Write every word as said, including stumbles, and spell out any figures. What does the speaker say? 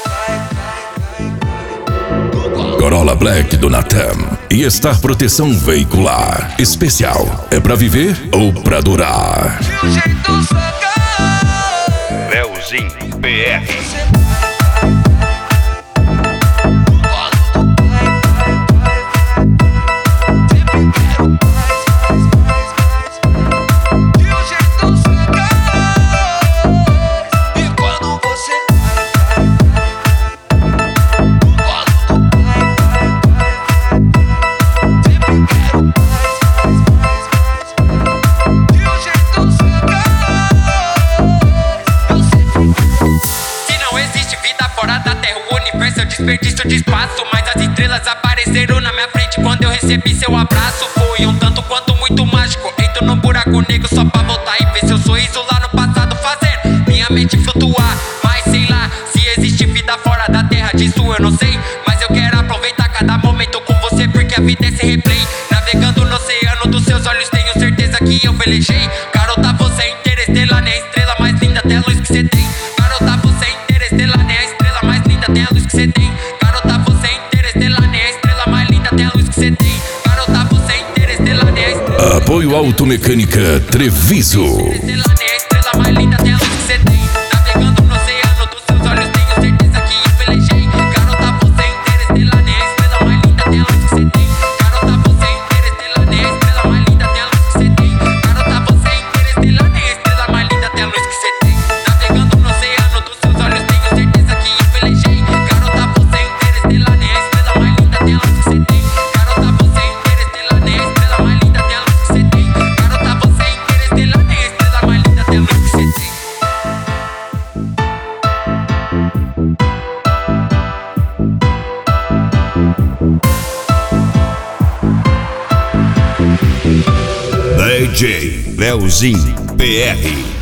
Corolla Black do Natam e Star Proteção Veicular. Especial. É pra viver ou pra durar? Leozinho P R. Desperdício de espaço, mas as estrelas apareceram na minha frente quando eu recebi seu abraço. Foi um tanto quanto muito mágico. Entro no buraco negro só pra voltar e ver seu sorriso lá no passado, fazendo minha mente flutuar. Mas sei lá, se existe vida fora da terra, disso eu não sei. Mas eu quero aproveitar cada momento com você, porque a vida é esse replay. Navegando no oceano dos seus olhos, tenho certeza que eu velejei. Garota, você é interestelar, nem a estrela mais linda, até a luz que você tem. Garota, você é interestelar, nem a estrela mais linda, até a luz que você tem. Garota, você é interestelar, nem a estrela mais linda, até a luz que você tem. Garota, você é interestelar, nem a estrela. Apoio Automecânica Treviso. Interestelar, nem a estrela mais linda, até a luz que você tem. Navegando no oceano dos seus olhos, tenho certeza que eu velejei. Garota, você é interestelar, nem a estrela mais linda, até a luz que você tem. Garota, você é interestelar, nem a estrela mais linda, até a luz que você tem. Garota, você é interestelar, nem a estrela mais linda, até a luz que você tem. Navegando no oceano dos seus olhos, tenho certeza que eu velejei. Garota, você é interestelar, nem a estrela mais linda, até a luz que você tem. Garota, você é interestelar, nem a estrela mais linda, até a luz que você tem. Garota, você é interestelar, nem a estrela mais linda, até a luz que você tem. D J Leozinho P R.